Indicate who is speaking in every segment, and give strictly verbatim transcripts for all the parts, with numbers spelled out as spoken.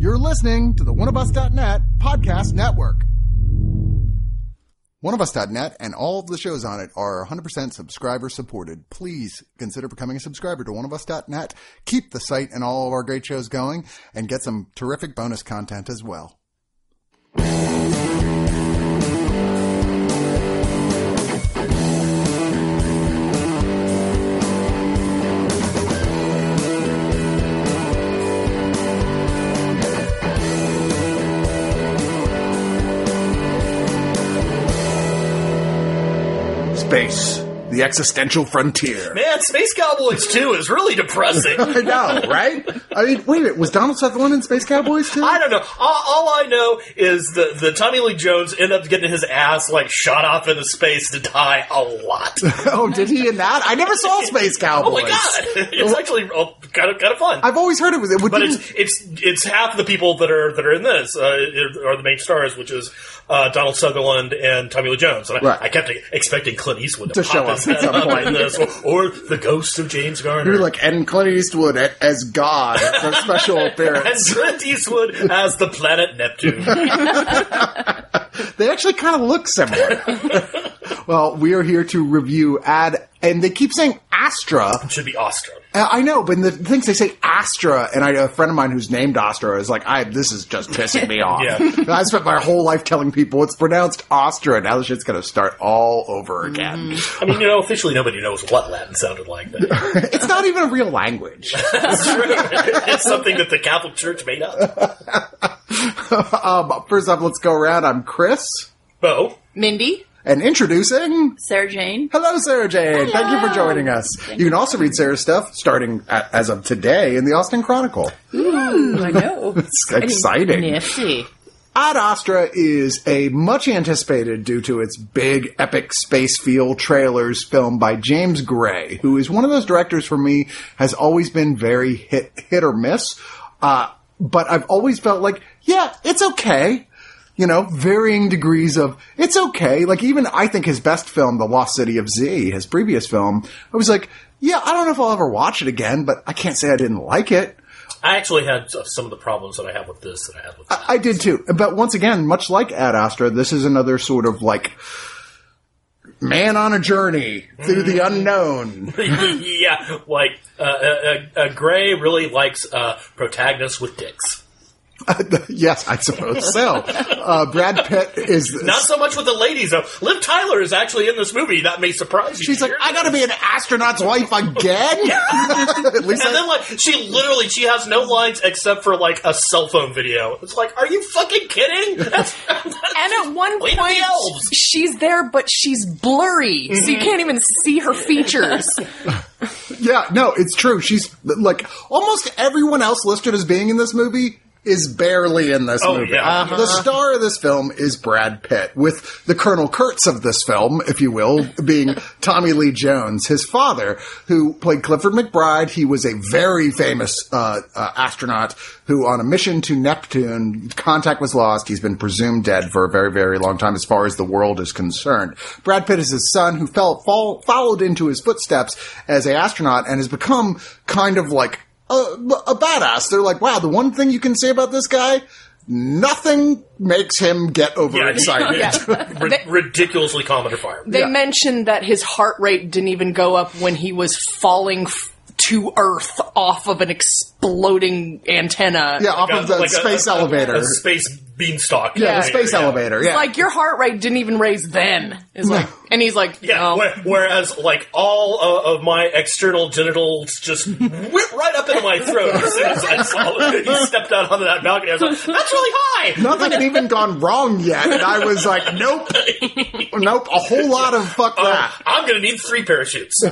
Speaker 1: You're listening to the one of us dot net podcast network. one of us dot net and all of the shows on it are one hundred percent subscriber supported. Please consider becoming a subscriber to one of us dot net. Keep the site and all of our great shows going and get some terrific bonus content as well. Space, the existential frontier.
Speaker 2: Man, Space Cowboys two is really depressing.
Speaker 1: I know, right? I mean, wait a minute, was Donald Sutherland in Space Cowboys too?
Speaker 2: I don't know. All, all I know is that the Tommy Lee Jones ended up getting his ass like shot off into space to die a lot.
Speaker 1: Oh, did he in that? I never saw Space Cowboys.
Speaker 2: Oh my god, it's actually oh, kind of kind of fun.
Speaker 1: I've always heard it was, it would
Speaker 2: but it's it's it's half the people that are that are in this uh, are the main stars, which is uh, Donald Sutherland and Tommy Lee Jones. And I,
Speaker 1: right.
Speaker 2: I kept expecting Clint Eastwood to,
Speaker 1: to show up at some point
Speaker 2: in this, or, or the ghost of James Garner.
Speaker 1: You're like, and Clint Eastwood as God for special appearance.
Speaker 2: And Clint Eastwood as the planet Neptune.
Speaker 1: They actually kind of look similar. Well, we are here to review Ad, and they keep saying Astra.
Speaker 2: It should be Astra.
Speaker 1: Uh, I know, but in the things they say Astra, and I, a friend of mine who's named Astra is like, I this is just pissing me off.
Speaker 2: Yeah.
Speaker 1: I spent my whole life telling people it's pronounced Astra. Now the shit's going to start all over again.
Speaker 2: I mean, you know, officially nobody knows what Latin sounded like. But
Speaker 1: it's not even a real language.
Speaker 2: That's true. It's something that the Catholic Church made up.
Speaker 1: um, first up, let's go around. I'm Chris.
Speaker 2: Bo.
Speaker 3: Mindy.
Speaker 1: And introducing...
Speaker 3: Sarah Jane.
Speaker 1: Hello, Sarah Jane.
Speaker 3: Hello.
Speaker 1: Thank you for joining us.
Speaker 3: Thank
Speaker 1: you can also read Sarah's stuff, starting at, as of today, in the Austin Chronicle.
Speaker 3: Ooh, I know.
Speaker 1: It's exciting.
Speaker 3: Nifty.
Speaker 1: Ad Astra is a much anticipated, due to its big, epic space feel trailers, film by James Gray, who is one of those directors for me, has always been very hit, hit or miss. Uh, but I've always felt like, yeah, it's okay. You know, varying degrees of, it's okay. Like, even I think his best film, The Lost City of Z, his previous film, I was like, yeah, I don't know if I'll ever watch it again, but I can't say I didn't like it.
Speaker 2: I actually had some of the problems that I have with this that I had with that.
Speaker 1: I, I did too. But once again, much like Ad Astra, this is another sort of like, man on a journey through the unknown.
Speaker 2: Yeah, like, uh, uh, uh, Gray really likes uh, protagonists with dicks.
Speaker 1: Yes, I suppose so. Uh, Brad Pitt is...
Speaker 2: Not so much with the ladies, though. Liv Tyler is actually in this movie. That may surprise you.
Speaker 1: She's like, I gotta be an astronaut's wife again? At least
Speaker 2: and
Speaker 1: I...
Speaker 2: then, like, she literally, she has no lines except for, like, a cell phone video. It's like, are you fucking kidding? That's, that's
Speaker 3: And at one
Speaker 2: Wait
Speaker 3: point,
Speaker 2: the elves.
Speaker 3: she's there, but she's blurry, mm-hmm. so you can't even see her features.
Speaker 1: Yeah, no, it's true. She's, like, almost everyone else listed as being in this movie is barely in this
Speaker 2: oh,
Speaker 1: movie.
Speaker 2: Yeah.
Speaker 3: Uh-huh.
Speaker 1: The star of this film is Brad Pitt, with the Colonel Kurtz of this film, if you will, being Tommy Lee Jones, his father, who played Clifford McBride. He was a very famous uh, uh, astronaut who, on a mission to Neptune, contact was lost. He's been presumed dead for a very, very long time as far as the world is concerned. Brad Pitt is his son, who fell, fall, followed into his footsteps as an astronaut and has become kind of like A, a badass. They're like, wow, the one thing you can say about this guy, nothing makes him get overexcited.
Speaker 3: Yeah.
Speaker 2: R-
Speaker 3: They-
Speaker 2: ridiculously calm under fire.
Speaker 3: They
Speaker 1: Yeah.
Speaker 3: mentioned that his heart rate didn't even go up when he was falling f- to Earth off of an exploding antenna.
Speaker 1: Yeah, off
Speaker 2: Like
Speaker 1: of
Speaker 2: a-
Speaker 1: the
Speaker 2: like a-
Speaker 1: space
Speaker 2: a- a-
Speaker 1: elevator.
Speaker 2: A space beanstalk.
Speaker 1: yeah, the
Speaker 3: Yeah.
Speaker 1: space
Speaker 2: Yeah.
Speaker 1: elevator.
Speaker 3: It's
Speaker 1: Yeah.
Speaker 3: like, your heart rate didn't even raise then. It's like, and he's like,
Speaker 2: Yeah,
Speaker 3: no.
Speaker 2: where, whereas, like, all uh, of my external genitals just went right up into my throat as soon as I saw it. He stepped out onto that balcony. I was like, that's really high!
Speaker 1: Nothing had even gone wrong yet, and I was like, nope, nope, a whole lot of fuck
Speaker 2: Uh,
Speaker 1: that.
Speaker 2: I'm gonna need three parachutes.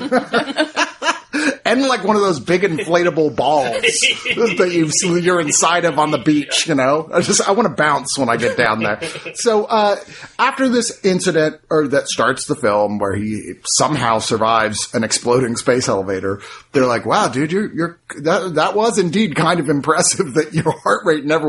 Speaker 1: And like one of those big inflatable balls that you, you're inside of on the beach, you know? I just, I want to bounce when I get down there. So, uh, after this incident, or that starts the film where he somehow survives an exploding space elevator, they're like, wow, dude, you're, you're, that, that was indeed kind of impressive that your heart rate never went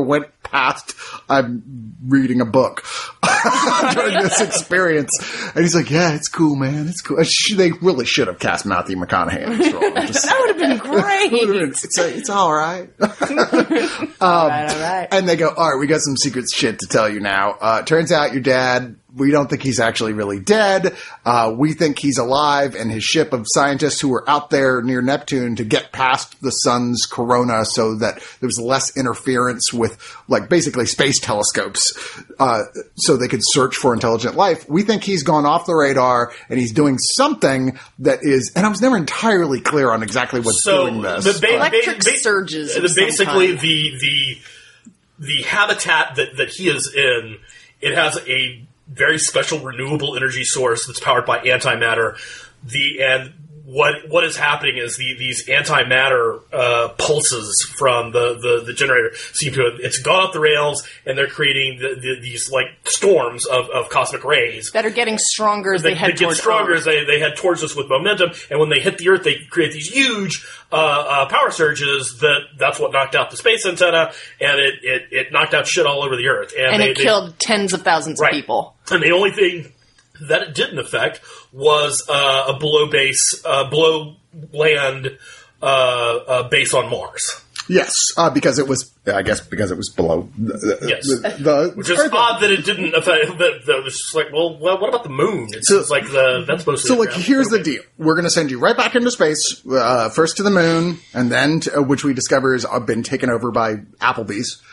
Speaker 1: past I'm reading a book during this experience. And he's like, yeah, it's cool, man. It's cool. They really should have cast Matthew McConaughey in this role. Just,
Speaker 3: that would have been great.
Speaker 1: been, it's, a, it's all right. um,
Speaker 3: all right, all right.
Speaker 1: And they go, all right, we got some secret shit to tell you now. Uh, turns out your dad, we don't think he's actually really dead. Uh, we think he's alive, and his ship of scientists who were out there near Neptune to get past the sun's corona so that there was less interference with, like, basically space telescopes, uh, so they could search for intelligent life. We think he's gone off the radar, and he's doing something that is, and I was never entirely clear on exactly what's
Speaker 2: so
Speaker 1: doing this.
Speaker 2: The ba-
Speaker 3: Electric
Speaker 2: ba- ba-
Speaker 3: surges.
Speaker 2: The, basically, the, the, the habitat that, that he is in, it has a very special renewable energy source that's powered by antimatter. The and what what is happening is the these antimatter uh, pulses from the, the, the generator seem to have, it's gone off the rails, and they're creating the, the, these like storms of, of cosmic rays
Speaker 3: that are getting stronger as they,
Speaker 2: they
Speaker 3: head
Speaker 2: they get
Speaker 3: towards
Speaker 2: stronger
Speaker 3: Earth.
Speaker 2: as they, they head towards us with momentum, and when they hit the Earth, they create these huge uh, uh, power surges. That that's what knocked out the space antenna, and it, it, it knocked out shit all over the Earth, and,
Speaker 3: and
Speaker 2: they,
Speaker 3: it
Speaker 2: they,
Speaker 3: killed tens of thousands
Speaker 2: right.
Speaker 3: of people.
Speaker 2: And the only thing that it didn't affect was uh, a below base, uh, below land uh, uh, base on Mars.
Speaker 1: Yes, uh, because it was, I guess, because it was below the,
Speaker 2: Yes.
Speaker 1: the, the
Speaker 2: Which is
Speaker 1: Earth.
Speaker 2: odd that it didn't affect. That, that was just like, well, well, what about the moon? It's
Speaker 1: So-
Speaker 2: just like the that's supposed to.
Speaker 1: So,
Speaker 2: be
Speaker 1: like,
Speaker 2: around.
Speaker 1: here's the
Speaker 2: Okay.
Speaker 1: deal. We're going to send you right back into space, uh, first to the moon, and then, to, uh, which we discover has been taken over by Applebee's.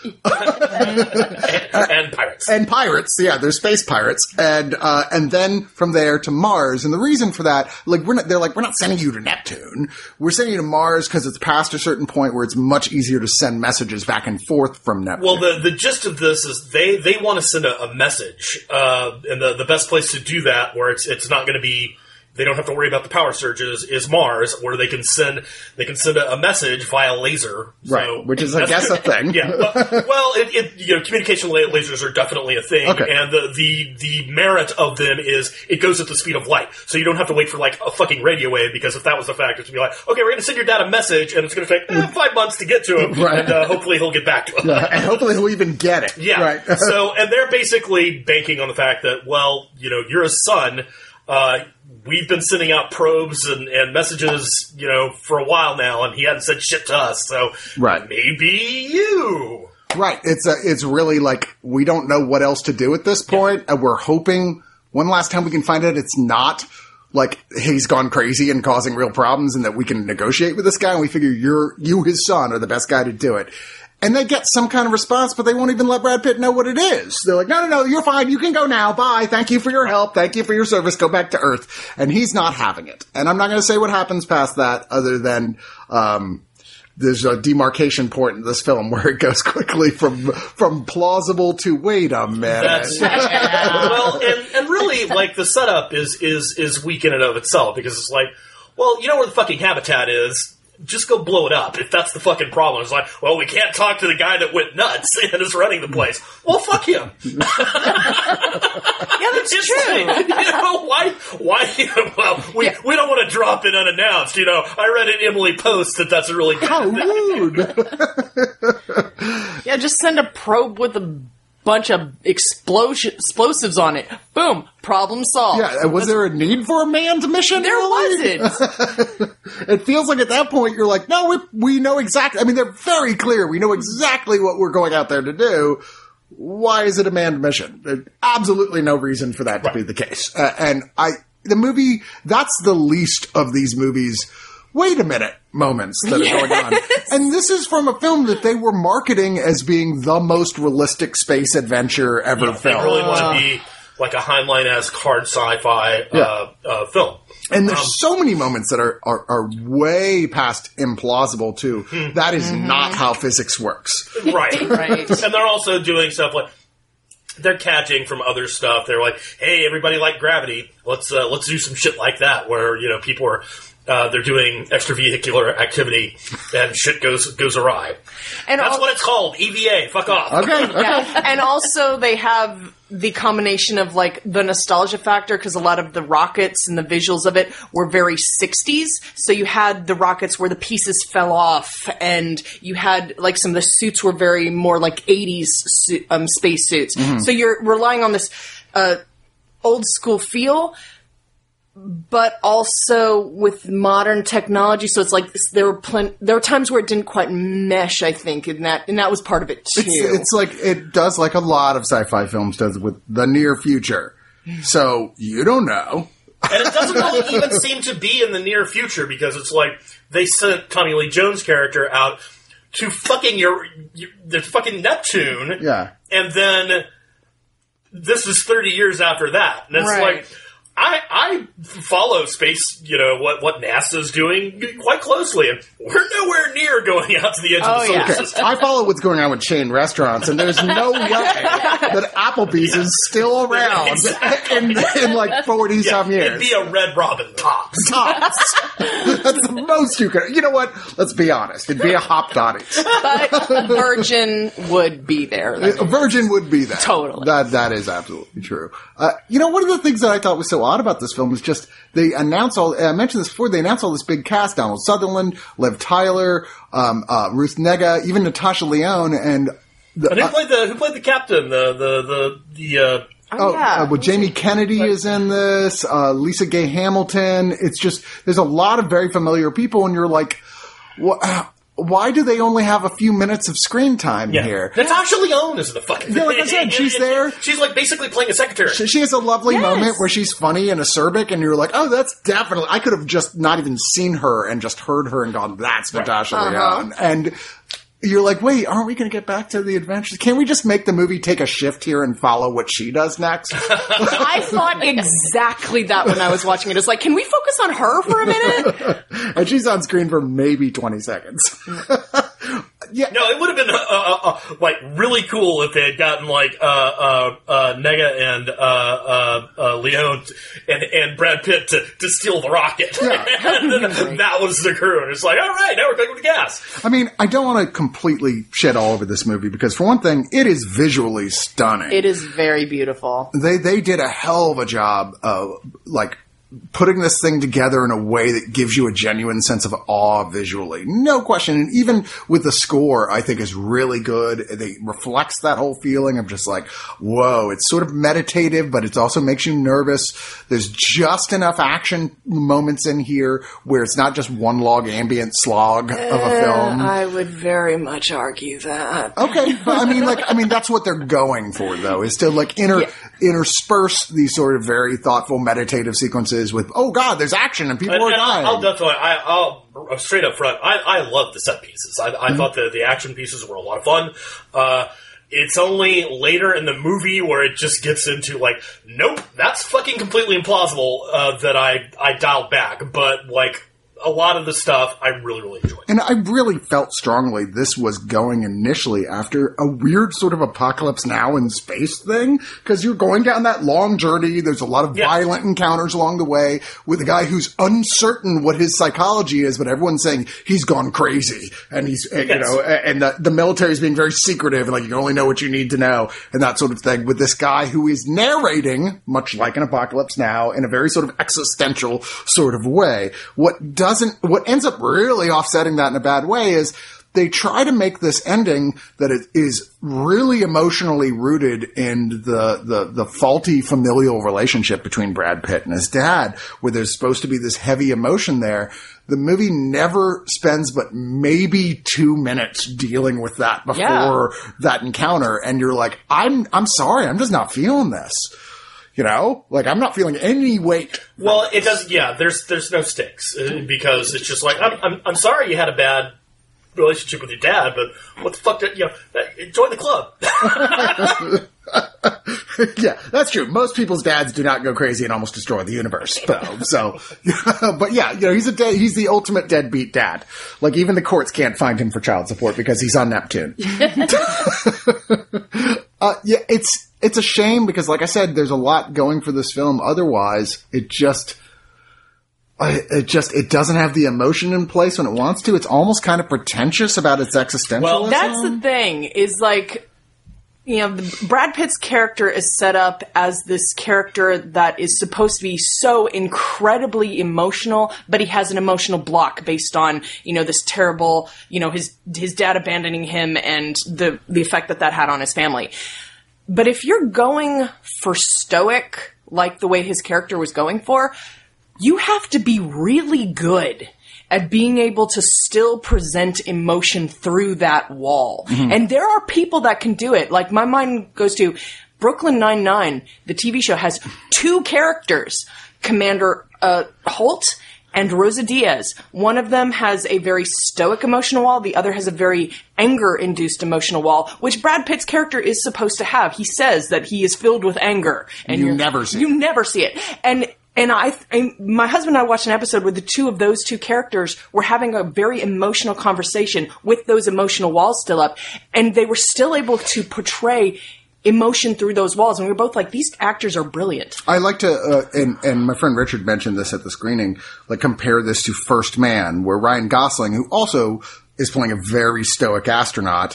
Speaker 2: and, and pirates.
Speaker 1: And pirates, yeah, they're space pirates, and uh, and then from there to Mars. And the reason for that, like, we're not, they're like, we're not sending you to Neptune. We're sending you to Mars because it's past a certain point where it's much easier to send messages back and forth from Neptune.
Speaker 2: Well, the the gist of this is they, they want to send a, a message, uh, and the, the best place to do that, where it's it's not going to be, they don't have to worry about the power surges, is Mars, where they can send they can send a, a message via laser,
Speaker 1: right,
Speaker 2: so,
Speaker 1: which is, I guess, a thing.
Speaker 2: Yeah, well, well it, it, you know, communication la- lasers are definitely a thing,
Speaker 1: Okay.
Speaker 2: and the, the the merit of them is it goes at the speed of light, so you don't have to wait for like a fucking radio wave, because if that was the fact, it'd be like, okay, we're going to send your dad a message, and it's going to take eh, five months to get to him,
Speaker 1: Right.
Speaker 2: and uh, hopefully he'll get back to him.
Speaker 1: and hopefully he'll even get it.
Speaker 2: Yeah.
Speaker 1: Right.
Speaker 2: So, and they're basically banking on the fact that, well, you know, you're a son. Uh, we've been sending out probes and, and messages, you know, for a while now, and he hadn't said shit to us. So,
Speaker 1: Right.
Speaker 2: maybe you.
Speaker 1: Right. It's a, it's really like we don't know what else to do at this point, and we're hoping one last time we can find out it's not like he's gone crazy and causing real problems, and that we can negotiate with this guy. And we figure you're you, his son, are the best guy to do it. And they get some kind of response, but they won't even let Brad Pitt know what it is. They're like, no, no, no, you're fine. You can go now. Bye. Thank you for your help. Thank you for your service. Go back to Earth. And he's not having it. And I'm not going to say what happens past that other than, um, there's a demarcation point in this film where it goes quickly from, from plausible to wait a minute.
Speaker 2: That's, well, and, and really, like, the setup is, is, is weak in and of itself, because it's like, well, you know where the fucking habitat is. Just go blow it up if that's the fucking problem. It's like, well, we can't talk to the guy that went nuts and is running the place. Well, fuck him.
Speaker 3: Yeah, that's
Speaker 2: It's
Speaker 3: true.
Speaker 2: like, you know, why, why, well, we,
Speaker 3: Yeah.
Speaker 2: we don't want to drop it unannounced. You know, I read an Emily post that that's a really good
Speaker 1: How
Speaker 2: thing.
Speaker 1: rude.
Speaker 3: Yeah, just send a probe with a bunch of explosion explosives on it. Boom, problem solved.
Speaker 1: Yeah, was there a need for a manned mission?
Speaker 3: There
Speaker 1: really?
Speaker 3: wasn't.
Speaker 1: It feels like at that point you're like, no, we, we know exactly. I mean, they're very clear. We know exactly what we're going out there to do. Why is it a manned mission? There's absolutely no reason for that to
Speaker 2: Right.
Speaker 1: be the case. Uh, and I, the movie, that's the least of these movies. Wait a minute moments that are going on. And this is from a film that they were marketing as being the most realistic space adventure ever
Speaker 2: Yeah, they
Speaker 1: filmed.
Speaker 2: really want to be like a Heinlein-esque hard sci-fi
Speaker 1: Yeah.
Speaker 2: uh, uh, film.
Speaker 1: And there's
Speaker 2: Um,
Speaker 1: so many moments that are, are, are way past implausible too. That is not how physics works.
Speaker 2: Right.
Speaker 3: Right.
Speaker 2: And they're also doing stuff like, they're catching from other stuff. They're like, hey, everybody like Gravity. Let's uh, let's do some shit like that, where, you know, people are uh, they're doing extravehicular activity and shit goes goes awry.
Speaker 3: And
Speaker 2: That's
Speaker 3: al-
Speaker 2: what it's called, E V A. Fuck off.
Speaker 1: Okay, okay.
Speaker 3: Yeah. And also they have the combination of like the nostalgia factor because a lot of the rockets and the visuals of it were very sixties. So you had the rockets where the pieces fell off, and you had like some of the suits were very more like eighties su- um, space suits.
Speaker 1: Mm-hmm.
Speaker 3: So you're relying on this uh, old school feel, but also with modern technology. So it's like there were plen- there were times where it didn't quite mesh, I think, and that and that was part of it too.
Speaker 1: It's, it's like it does, like a lot of sci-fi films does with the near future. So you don't know.
Speaker 2: And it doesn't really even seem to be in the near future because it's like they sent Tommy Lee Jones' character out to fucking your, your the fucking Neptune.
Speaker 1: Yeah.
Speaker 2: And then this is thirty years after that. And it's
Speaker 3: Right.
Speaker 2: like, I, I follow space, you know, what, what NASA's doing quite closely, and we're nowhere near going out to the edge
Speaker 3: Oh,
Speaker 2: of the solar
Speaker 3: yeah.
Speaker 2: system.
Speaker 1: I follow what's going on with chain restaurants, and there's no way that Applebee's is still around
Speaker 2: Exactly.
Speaker 1: in, in like forty some
Speaker 2: It'd
Speaker 1: years.
Speaker 2: be a Red Robin tops.
Speaker 1: Tops. That's the most you could. You know what? Let's be honest. It'd be a Hop Dotties.
Speaker 3: But Virgin would be there.
Speaker 1: A Virgin would be that.
Speaker 3: Totally.
Speaker 1: That that is absolutely true. Uh, you know, one of the things that I thought was so odd about this film is just they announce all. I mentioned this before. They announced all this big cast: Donald Sutherland, Liv Tyler, um, uh, Ruth Negga, even Natasha Lyonne, and the,
Speaker 2: And who
Speaker 1: uh,
Speaker 2: played the who played the captain? The the the the. Uh,
Speaker 1: Oh,
Speaker 3: yeah.
Speaker 1: uh, well, Jamie Kennedy is in this. Uh, Lisa Gay Hamilton. It's just there's a lot of very familiar people, and you're like, what? Why do they only have a few minutes of screen time
Speaker 2: yeah.
Speaker 1: here?
Speaker 2: Natasha Lyonne is the fucking.
Speaker 1: Yeah, like I said, she's there.
Speaker 2: She's like basically playing a secretary.
Speaker 1: She she has a lovely
Speaker 3: Yes.
Speaker 1: moment where she's funny and acerbic, and you're like, oh, that's definitely. I could have just not even seen her and just heard her and gone, that's Natasha
Speaker 3: Uh-huh.
Speaker 1: Lyonne. And you're like, wait, aren't we going to get back to the adventures? Can't we just make the movie take a shift here and follow what she does next?
Speaker 3: I thought exactly that when I was watching it. It's like, can we focus on her for a minute?
Speaker 1: And she's on screen for maybe twenty seconds. Yeah.
Speaker 2: No, it would have been uh, uh, uh, like really cool if they had gotten like uh, uh, uh, Nega and uh, uh, uh, Leone and and Brad Pitt to, to steal the rocket.
Speaker 1: Yeah.
Speaker 2: And then that was the crew, and it's like, all right, now we're going with the gas.
Speaker 1: I mean, I don't want to completely shit all over this movie because, for one thing, it is visually stunning.
Speaker 3: It is very beautiful.
Speaker 1: They they did a hell of a job of like putting this thing together in a way that gives you a genuine sense of awe visually. No question. And even with the score, I think is really good. It reflects that whole feeling of just like, whoa, it's sort of meditative, but it also makes you nervous. There's just enough action moments in here where it's not just one log ambient slog of a film.
Speaker 3: I would very much argue that.
Speaker 1: Okay, but I mean, like, I mean, that's what they're going for, though, is to like inter
Speaker 3: Yeah.
Speaker 1: intersperse these sort of very thoughtful, meditative sequences with, oh God, there's action and people
Speaker 2: And,
Speaker 1: are
Speaker 2: and
Speaker 1: dying.
Speaker 2: I'll, I'll definitely, I, I'll straight up front. I, I love the set pieces. I, I
Speaker 1: Mm-hmm.
Speaker 2: thought the the action pieces were a lot of fun. Uh, it's only later in the movie where it just gets into like, nope, that's fucking completely implausible. Uh, that I I dialed back, but like a lot of the stuff I really really enjoyed.
Speaker 1: And I really felt strongly this was going initially after a weird sort of apocalypse now in space thing, because you're going down that long journey. There's a lot of
Speaker 2: Yeah.
Speaker 1: violent encounters along the way with a guy who's uncertain what his psychology is, but everyone's saying he's gone crazy, and he's uh, you
Speaker 2: Yes.
Speaker 1: know, and the, the military is being very secretive, and like you can only know what you need to know, and that sort of thing. With this guy who is narrating, much like an apocalypse now, in a very sort of existential sort of way. What doesn't, what ends up really offsetting that in a bad way is they try to make this ending that it is really emotionally rooted in the, the, the faulty familial relationship between Brad Pitt and his dad, where there's supposed to be this heavy emotion there. The movie never spends but maybe two minutes dealing with that before
Speaker 3: Yeah.
Speaker 1: that encounter. And you're like, I'm, I'm sorry, I'm just not feeling this. You know, like I'm not feeling any weight.
Speaker 2: Well, it does. Yeah, there's there's no stakes uh, because it's just like I'm, I'm I'm sorry you had a bad relationship with your dad, but what the fuck did you know? uh, Join the club.
Speaker 1: Yeah, that's true. Most people's dads do not go crazy and almost destroy the universe. So, so but yeah, you know, he's a dead, he's the ultimate deadbeat dad. Like even the courts can't find him for child support because he's on Neptune. uh, yeah, it's it's a shame because, like I said, there's a lot going for this film. Otherwise, it just I, it just it doesn't have the emotion in place when it wants to. It's almost kind of pretentious about its existentialism.
Speaker 2: Well,
Speaker 3: That's the thing, is like, you know, the, Brad Pitt's character is set up as this character that is supposed to be so incredibly emotional, but he has an emotional block based on, you know, this terrible, you know, his his dad abandoning him and the the effect that that had on his family. But if you're going for stoic, like the way his character was going for, you have to be really good at being able to still present emotion through that wall. Mm-hmm. And there are people that can do it. Like, my mind goes to Brooklyn Nine-Nine, the T V show, has two characters, Commander uh, Holt and Rosa Diaz. One of them has a very stoic emotional wall. The other has a very anger-induced emotional wall, which Brad Pitt's character is supposed to have. He says that he is filled with anger. And
Speaker 1: you never see
Speaker 3: You
Speaker 1: it.
Speaker 3: never see it. And And I, I, my husband and I watched an episode where the two of those two characters were having a very emotional conversation with those emotional walls still up, and they were still able to portray emotion through those walls. And we were both like, these actors are brilliant.
Speaker 1: I like to, uh, and, and my friend Richard mentioned this at the screening, like compare this to First Man, where Ryan Gosling, who also is playing a very stoic astronaut,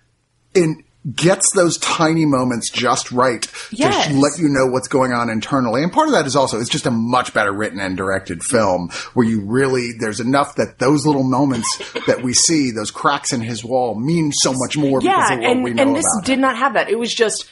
Speaker 1: in gets those tiny moments just right
Speaker 3: Yes.
Speaker 1: to let you know what's going on internally. And part of that is also, it's just a much better written and directed film where you really, there's enough that those little moments that we see, those cracks in his wall, mean so much more
Speaker 3: Yeah,
Speaker 1: because of what
Speaker 3: and,
Speaker 1: we know
Speaker 3: and this
Speaker 1: about
Speaker 3: did
Speaker 1: him.
Speaker 3: not have that. It was just,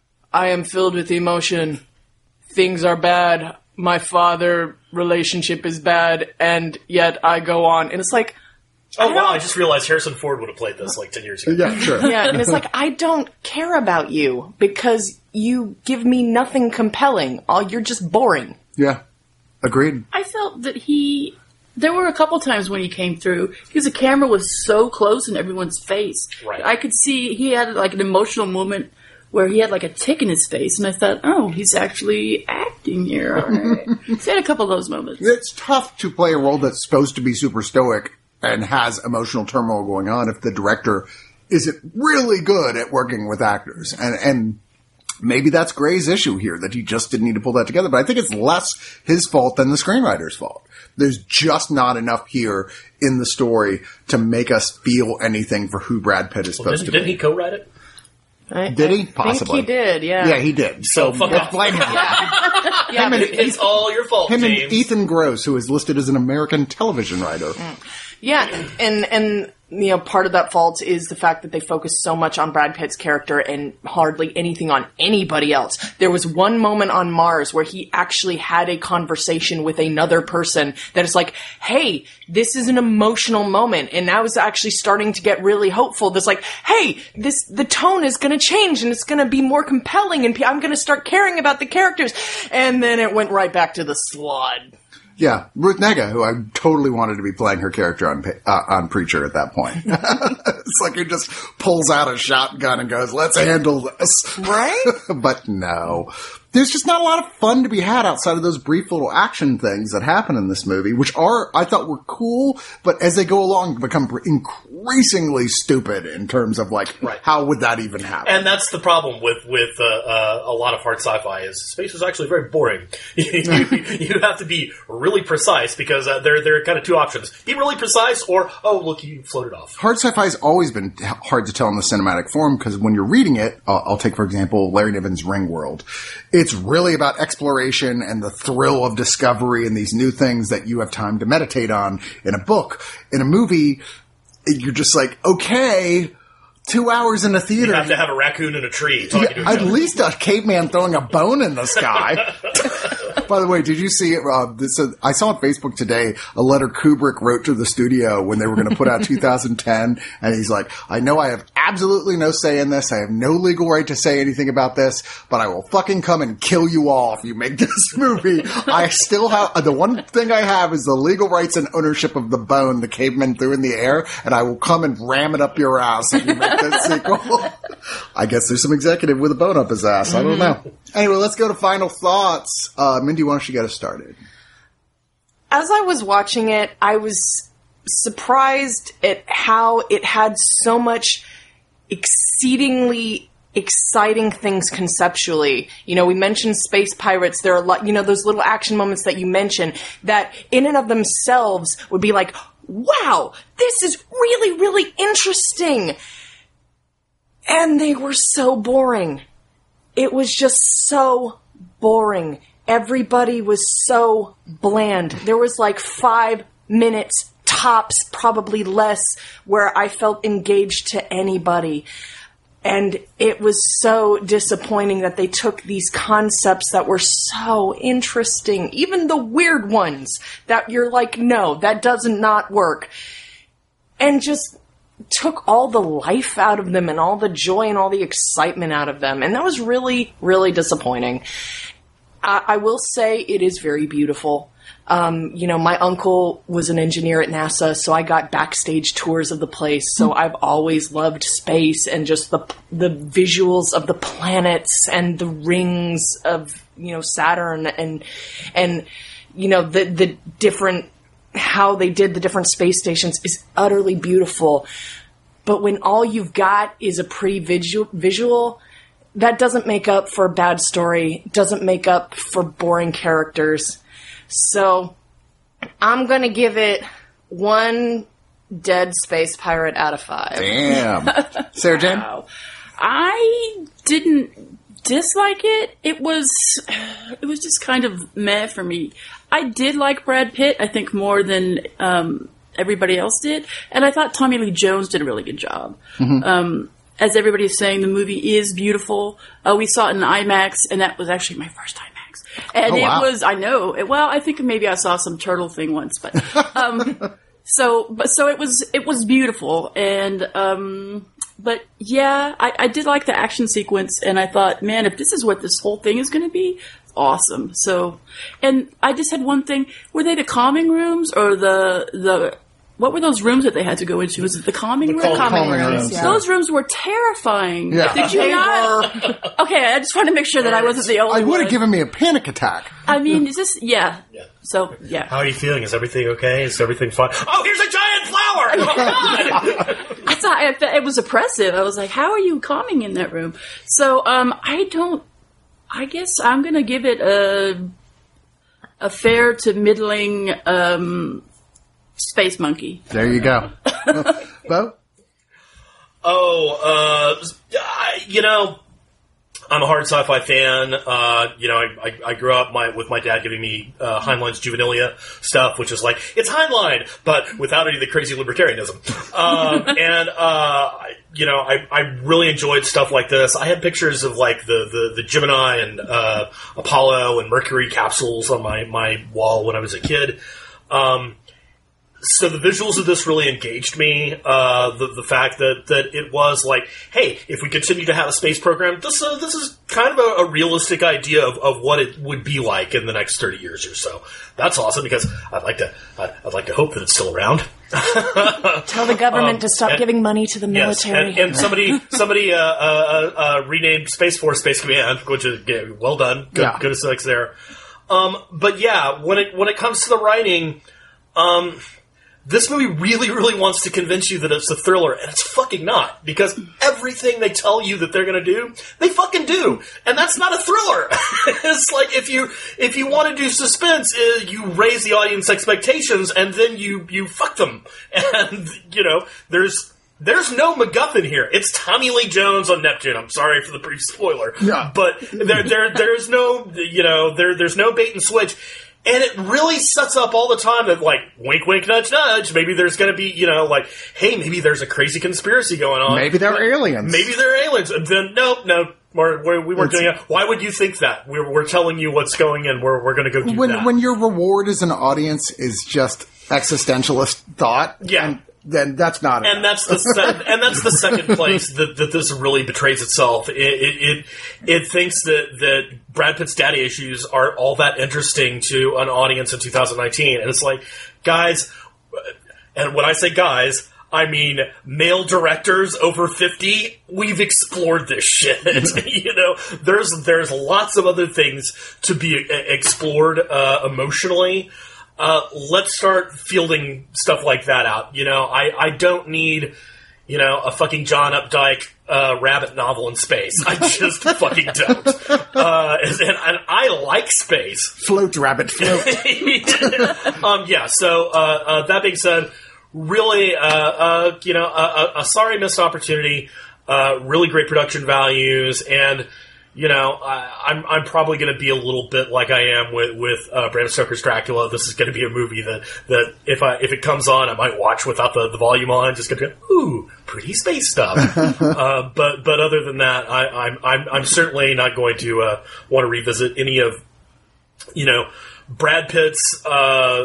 Speaker 3: I am filled with emotion. Things are bad. My father relationship is bad, and yet I go on. And it's like,
Speaker 2: Oh,
Speaker 3: I
Speaker 2: wow,
Speaker 3: don't-
Speaker 2: I just realized Harrison Ford would have played this like ten years ago.
Speaker 1: Yeah, sure.
Speaker 3: yeah, and it's like, I don't care about you because you give me nothing compelling. All you're just boring.
Speaker 1: Yeah. Agreed.
Speaker 4: I felt that he. There were a couple times when he came through because the camera was so close in everyone's face.
Speaker 2: Right.
Speaker 4: I could see he had like an emotional moment where he had like a tick in his face, and I thought, oh, he's actually acting here. All right. So he had a couple of those moments.
Speaker 1: It's tough to play a role that's supposed to be super stoic and has emotional turmoil going on if the director isn't really good at working with actors. And, and maybe that's Gray's issue here, that he just didn't need to pull that together. But I think it's less his fault than the screenwriter's fault. There's just not enough here in the story to make us feel anything for who Brad Pitt is
Speaker 2: Well,
Speaker 1: supposed
Speaker 2: didn't,
Speaker 1: to
Speaker 2: didn't
Speaker 1: be.
Speaker 2: he co-write it?
Speaker 3: I,
Speaker 1: Did he?
Speaker 3: I
Speaker 1: Possibly.
Speaker 3: think he did, yeah.
Speaker 1: Yeah, he did. So,
Speaker 2: So fuck
Speaker 1: let's
Speaker 2: off.
Speaker 1: blame him.
Speaker 3: yeah, but
Speaker 2: It's all your fault,
Speaker 1: Him
Speaker 2: James.
Speaker 1: and Ethan Gross, who is listed as an American television writer.
Speaker 3: Yeah, and and you know, part of that fault is the fact that they focus so much on Brad Pitt's character and hardly anything on anybody else. There was one moment on Mars where he actually had a conversation with another person that is like, hey, this is an emotional moment. And I was actually starting to get really hopeful. That's like, hey, this, the tone is going to change and it's going to be more compelling and I'm going to start caring about the characters. And then it went right back to the slod.
Speaker 1: Yeah, Ruth Negga, who I totally wanted to be playing her character on uh, on Preacher at that point. It's like he just pulls out a shotgun and goes, let's handle this.
Speaker 3: Right?
Speaker 1: But no. There's just not a lot of fun to be had outside of those brief little action things that happen in this movie, which are, I thought were cool, but as they go along, become increasingly stupid in terms of like,
Speaker 2: Right.
Speaker 1: how would that even happen?
Speaker 2: And that's the problem with with uh, uh, a lot of hard sci-fi is space is actually very boring. you, you have to be really precise because uh, there there are kind of two options: be really precise, or oh look, you floated off.
Speaker 1: Hard sci-fi has always been h- hard to tell in the cinematic form because when you're reading it, uh, I'll take for example Larry Niven's Ringworld. It's really about exploration and the thrill of discovery and these new things that you have time to meditate on in a book. In a movie, you're just like, okay, two hours in a theater.
Speaker 2: You have to have a raccoon in a tree talking to
Speaker 1: Yeah,
Speaker 2: each
Speaker 1: at
Speaker 2: other.
Speaker 1: least a caveman throwing a bone in the sky. By the way, did you see it? Uh, this, uh, I saw on Facebook today a letter Kubrick wrote to the studio when they were going to put out two thousand ten, and he's like, I know I have absolutely no say in this. I have no legal right to say anything about this, but I will fucking come and kill you all if you make this movie. I still have, the one thing I have is the legal rights and ownership of the bone the caveman threw in the air, and I will come and ram it up your ass if you make this sequel. I guess there's some executive with a bone up his ass. I don't know. Anyway, let's go to final thoughts. Uh, Mindy, why don't you get us started?
Speaker 3: As I was watching it, I was surprised at how it had so much exceedingly exciting things conceptually. You know, we mentioned space pirates. There are a lot, you know, those little action moments that you mentioned that in and of themselves would be like, wow, this is really, really interesting. And they were so boring. It was just so boring. Everybody was so bland. There was like five minutes tops, probably less, where I felt engaged to anybody. And it was so disappointing that they took these concepts that were so interesting, even the weird ones that you're like, no, that doesn't not work, and just took all the life out of them and all the joy and all the excitement out of them. And that was really, really disappointing. I, I will say it is very beautiful. Um, you know, my uncle was an engineer at NASA, so I got backstage tours of the place. So I've always loved space and just the the visuals of the planets and the rings of, you know, Saturn and and you know the the different how they did the different space stations is utterly beautiful. But when all you've got is a pretty visual, visual, that doesn't make up for a bad story, doesn't make up for boring characters. So, I'm going to give it one dead space pirate out of five.
Speaker 1: Damn. Sarah Jane?
Speaker 4: Wow. I didn't dislike it. It was, it was just kind of meh for me. I did like Brad Pitt, I think, more than um, everybody else did. And I thought Tommy Lee Jones did a really good job. Mm-hmm. Um, as everybody is saying, the movie is beautiful. Uh, we saw it in IMAX, and that was actually my first IMAX. And
Speaker 1: oh,
Speaker 4: it
Speaker 1: wow.
Speaker 4: was, I know, it, well, I think maybe I saw some turtle thing once, but, um, so, but, so it was, it was beautiful. And, um, but yeah, I, I did like the action sequence, and I thought, man, if this is what this whole thing is going to be, awesome. So, and I just had one thing, were they the calming rooms or the, the, what were those rooms that they had to go into? Was it the calming
Speaker 2: The
Speaker 4: room?
Speaker 2: calming
Speaker 3: Calming
Speaker 1: rooms,
Speaker 3: rooms, yeah.
Speaker 4: Those rooms were terrifying.
Speaker 1: Yeah.
Speaker 4: Did you
Speaker 3: They
Speaker 4: not? Okay, I just wanted to make sure that I wasn't the only
Speaker 1: I would
Speaker 4: one.
Speaker 1: have given me a panic attack.
Speaker 4: I mean, is this, yeah.
Speaker 2: Yeah.
Speaker 4: So, yeah.
Speaker 2: How are you feeling? Is everything okay? Is everything fine? Oh, here's a giant flower! Oh, God!
Speaker 4: I thought it, it was oppressive. I was like, how are you calming in that room? So, um, I don't, I guess I'm going to give it a, a fair to middling, um, Space Monkey.
Speaker 1: There you go. Bo?
Speaker 2: Oh, uh, I- you know, I'm a hard sci-fi fan. Uh, you know, I, I, I grew up my, with my dad giving me uh, Heinlein's Juvenilia stuff, which is like, it's Heinlein, but without any of the crazy libertarianism. Um, and, uh, I- you know, I, I really enjoyed stuff like this. I had pictures of, like, the, the, the Gemini and uh, Apollo and Mercury capsules on my, my wall when I was a kid. Um, so the visuals of this really engaged me. Uh, the the fact that, that it was like, hey, if we continue to have a space program, this uh, this is kind of a, a realistic idea of, of what it would be like in the next thirty years or so. That's awesome because I'd like to I'd, I'd like to hope that it's still around.
Speaker 3: Tell the government
Speaker 2: Um,
Speaker 3: to stop
Speaker 2: and-
Speaker 3: giving money to the
Speaker 2: Yes,
Speaker 3: military.
Speaker 2: and, and somebody somebody uh, uh, uh, renamed Space Force Space Command, which is yeah, well done, good
Speaker 1: Yeah.
Speaker 2: good sex there. Um, but yeah, when it when it comes to the writing, um. This movie really, really wants to convince you that it's a thriller, and it's fucking not. Because everything they tell you that they're going to do, they fucking do, and that's not a thriller. It's like if you if you want to do suspense, uh, you raise the audience expectations, and then you you fuck them. And you know, there's there's no MacGuffin here. It's Tommy Lee Jones on Neptune. I'm sorry for the brief spoiler,
Speaker 1: Yeah.
Speaker 2: but there there there's no you know there there's no bait and switch. And it really sets up all the time that, like, wink, wink, nudge, nudge. Maybe there's going to be, you know, like, hey, maybe there's a crazy conspiracy going on.
Speaker 1: Maybe they're aliens.
Speaker 2: Maybe they're aliens. And then, no, no, we're, we're, we weren't
Speaker 1: It's-
Speaker 2: doing it. Why would you think that? We're, we're telling you what's going in. We're, we're going to go do
Speaker 1: When
Speaker 2: that.
Speaker 1: when your reward as an audience is just existentialist thought,
Speaker 2: Yeah.
Speaker 1: and then that's not
Speaker 2: and
Speaker 1: enough.
Speaker 2: that's the se- and that's the second place that, that this really betrays itself. It it, it it thinks that that Brad Pitt's daddy issues are all that interesting to an audience in two thousand nineteen, and it's like, guys, and when I say guys, I mean male directors over fifty. We've explored this shit. You know, there's there's lots of other things to be e- explored uh, emotionally. Uh, let's start fielding stuff like that out. You know, I, I don't need, you know, a fucking John Updike uh, rabbit novel in space. I just fucking don't. Uh, and, and I like space.
Speaker 1: Float, rabbit, float.
Speaker 2: um, yeah, so uh, uh, that being said, really, uh, uh, you know, a, a sorry missed opportunity, uh, really great production values, and you know, I, I'm I'm probably going to be a little bit like I am with with uh, Bram Stoker's Dracula. This is going to be a movie that, that if I if it comes on, I might watch without the, the volume on. Just going to go, ooh, pretty space stuff. uh, but but other than that, I, I'm I'm I'm certainly not going to uh, want to revisit any of, you know, Brad Pitt's. Uh,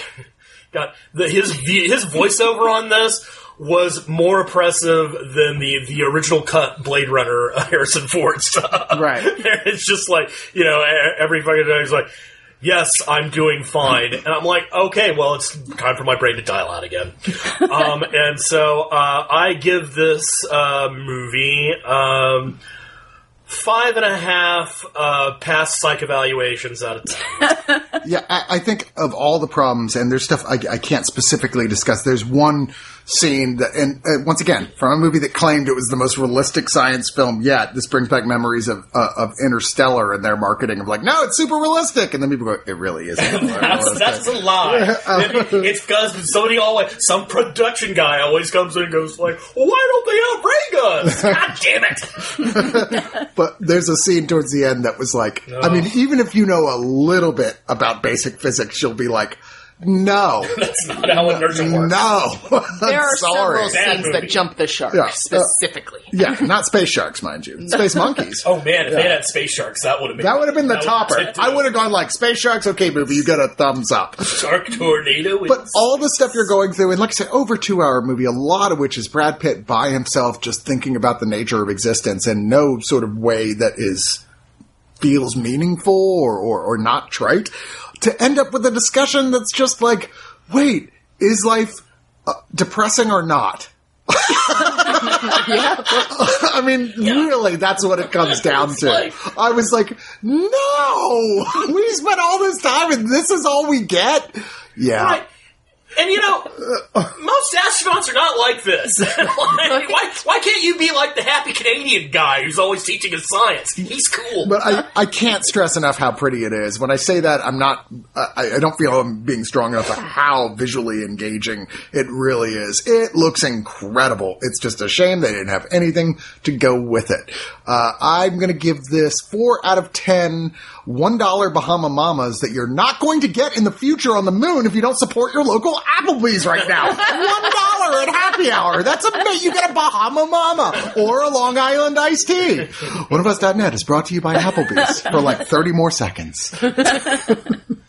Speaker 2: God, the, his his voiceover on this was more oppressive than the, the original cut Blade Runner uh, Harrison Ford stuff.
Speaker 1: Right.
Speaker 2: It's just like, you know, every fucking day he's like, yes, I'm doing fine. And I'm like, okay, well, it's time for my brain to dial out again. um, and so uh, I give this uh, movie um, five and a half uh, past psych evaluations out of ten.
Speaker 1: Yeah, I, I think of all the problems, and there's stuff I, I can't specifically discuss. There's one scene that, and uh, once again, from a movie that claimed it was the most realistic science film yet, this brings back memories of uh, of Interstellar and their marketing of like, no, it's super realistic, and then people go, it really isn't.
Speaker 2: that's, that's a lie. It's because somebody always, some production guy always comes in and goes like, well, why don't they have ray guns? God damn it!
Speaker 1: But there's a scene towards the end that was like, no. I mean, even if you know a little bit about basic physics, you'll be like, no.
Speaker 2: That's not how inertia works.
Speaker 1: No.
Speaker 3: There are
Speaker 1: sorry.
Speaker 3: several scenes that jump the shark,
Speaker 1: yeah.
Speaker 3: specifically.
Speaker 1: Uh, yeah, not space sharks, mind you. Space monkeys.
Speaker 2: Oh, man, if
Speaker 1: yeah.
Speaker 2: they had space sharks, that would have been
Speaker 1: That would have been the topper. I would have gone like, space sharks, okay, movie, you got a thumbs up.
Speaker 2: Shark tornado.
Speaker 1: But all the stuff you're going through, and like I said, over two-hour movie, a lot of which is Brad Pitt by himself just thinking about the nature of existence in no sort of way that is feels meaningful or, or, or not trite, to end up with a discussion that's just like, wait, is life uh, depressing or not?
Speaker 3: Yeah.
Speaker 1: I mean, yeah. really, that's what it comes down to. Life. I was like, no! We spent all this time and this is all we get? Yeah.
Speaker 2: Right. And, you know, most astronauts are not like this. like, why, why can't you be like the happy Canadian guy who's always teaching us science? He's cool.
Speaker 1: But I, I can't stress enough how pretty it is. When I say that, I'm not, I, I don't feel I'm being strong enough for how visually engaging it really is. It looks incredible. It's just a shame they didn't have anything to go with it. Uh, I'm going to give this four out of ten one dollar Bahama Mamas that you're not going to get in the future on the moon if you don't support your local Applebee's right now. one dollar at happy hour. That's amazing. You get a Bahama Mama or a Long Island iced tea. One of us dot net is brought to you by Applebee's for like thirty more seconds.